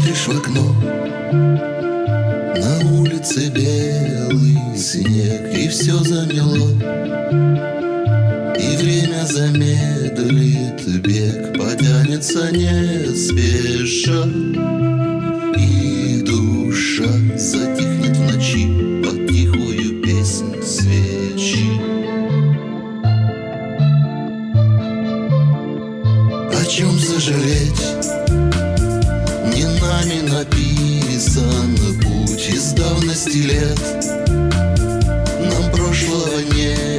Смотришь в окно, на улице белый снег, и все замело, и время замедлит бег, потянется не спеша, и душа затихнет в ночи под тихую песнь свечи. О чем сожалеть? Не нами написан путь из давности лет. Нам прошлого нет.